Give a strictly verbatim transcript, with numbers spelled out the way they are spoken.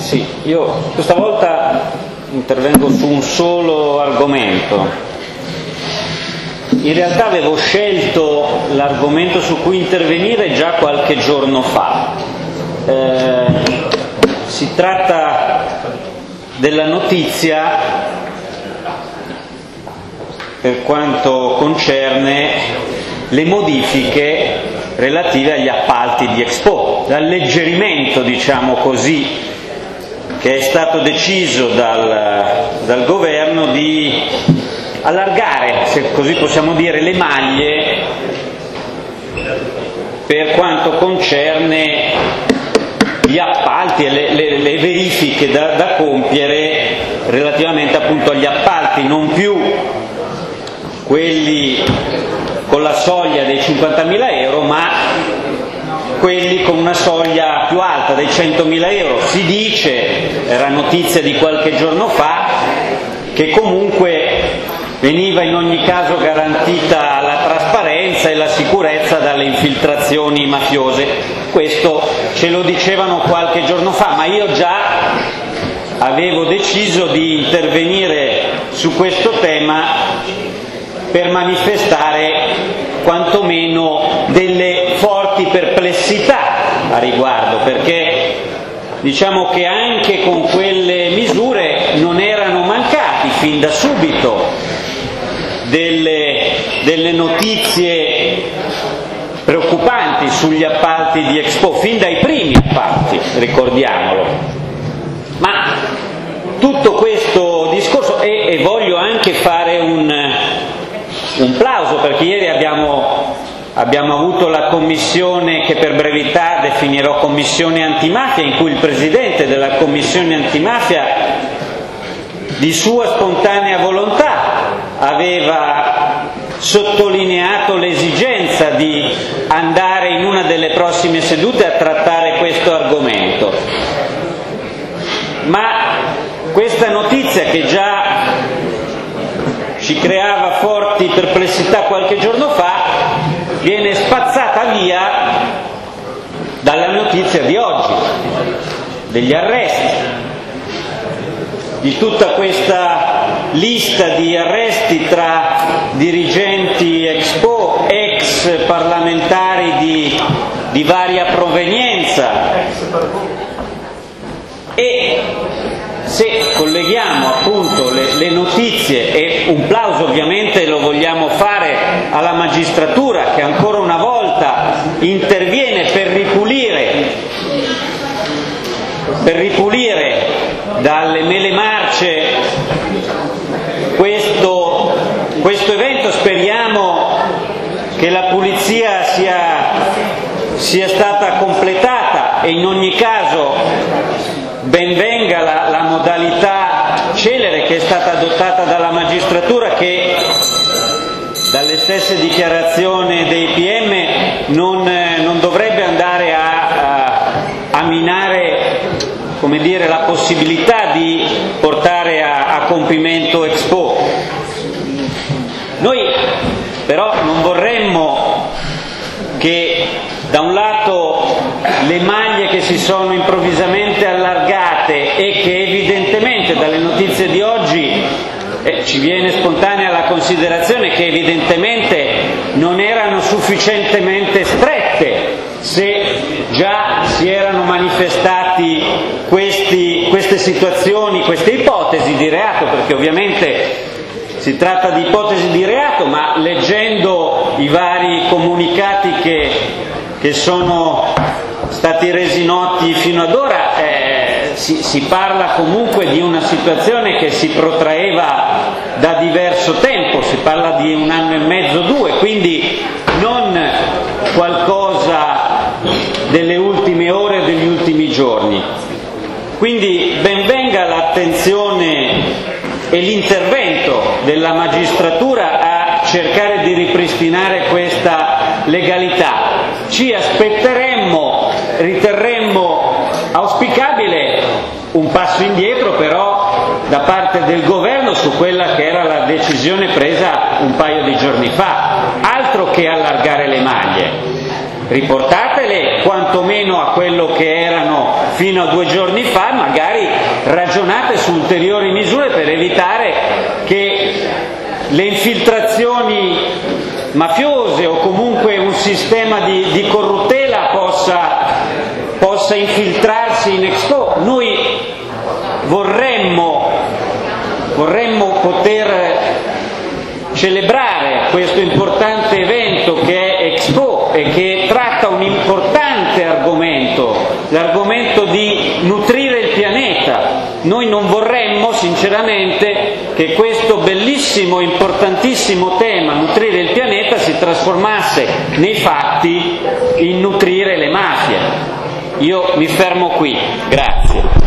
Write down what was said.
Sì, io questa volta intervengo su un solo argomento. In realtà avevo scelto l'argomento su cui intervenire già qualche giorno fa. Eh, si tratta della notizia per quanto concerne le modifiche relative agli appalti di Expo, l'alleggerimento, diciamo così, che è stato deciso dal, dal governo di allargare, se così possiamo dire, le maglie per quanto concerne gli appalti e le, le, le verifiche da, da compiere relativamente appunto agli appalti, non più quelli con la soglia dei cinquantamila euro, ma quelli con una soglia più alta dei centomila euro. Si dice, era notizia di qualche giorno fa, che comunque veniva in ogni caso garantita la trasparenza e la sicurezza dalle infiltrazioni mafiose. Questo ce lo dicevano qualche giorno fa, ma io già avevo deciso di intervenire su questo tema per manifestare quantomeno delle forti perplessità a riguardo, perché diciamo che anche con quelle misure non erano mancati fin da subito delle, delle notizie preoccupanti sugli appalti di Expo, fin dai primi appalti, ricordiamolo. Ma tutto questo discorso, e, e voglio anche fare un, un plauso, perché ieri abbiamo, abbiamo avuto la commissione che per brevità definirò commissione antimafia, in cui il presidente della commissione antimafia di sua spontanea volontà aveva sottolineato l'esigenza di andare in una delle prossime sedute a trattare questo argomento. Ma questa notizia, che già ci creava forti perplessità qualche giorno fa, viene spazzata via dalla notizia di oggi, degli arresti, di tutta questa lista di arresti tra dirigenti Expo, ex parlamentari di, di varia provenienza. E se colleghiamo appunto le, le notizie, e un plauso ovviamente lo vogliamo fare alla magistratura, che ancora una volta interviene per ripulire, per ripulire dalle mele marce questo, questo evento. Speriamo che la pulizia sia, sia stata completata, e in ogni caso ben venga la, la modalità celere che è stata adottata dalla magistratura, che dalle stesse dichiarazioni dei P M non, non dovrebbe andare a, a, a minare, come dire, la possibilità di portare a, a compimento Expo. Noi però non vorremmo che da un lato le maglie che si sono improvvisamente allargate, e che evidentemente dalle notizie di oggi eh, ci viene spontanea la considerazione che evidentemente non erano sufficientemente strette, se già si erano manifestati questi, queste situazioni, queste ipotesi di reato, perché ovviamente si tratta di ipotesi di reato, ma leggendo i vari comunicati che, che sono stati resi noti fino ad ora, eh, si, si parla comunque di una situazione che si protraeva da diverso tempo, si parla di un anno e mezzo, due, quindi non qualcosa delle ultime ore o degli ultimi giorni. Quindi ben venga l'attenzione e l'intervento della magistratura a cercare di ripristinare questa legalità. Ci aspetteremmo, riterremmo auspicabile un passo indietro però da parte del governo su quella che era la decisione presa un paio di giorni fa. Altro che allargare le maglie, riportatele quantomeno a quello che erano fino a due giorni fa, magari ragionate su ulteriori misure per evitare che le infiltrazioni mafiose o comunque un sistema di, di corruttela possa, possa infiltrarsi in Expo. Noi vorremmo, vorremmo poter celebrare questo importante evento che è Expo e che tratta un importante argomento, l'argomento di nutrire il pianeta. Noi non vorremmo sinceramente che questo bellissimo, importantissimo tema, nutrire il pianeta, si trasformasse nei fatti in nutrire le mafie. Io mi fermo qui, grazie.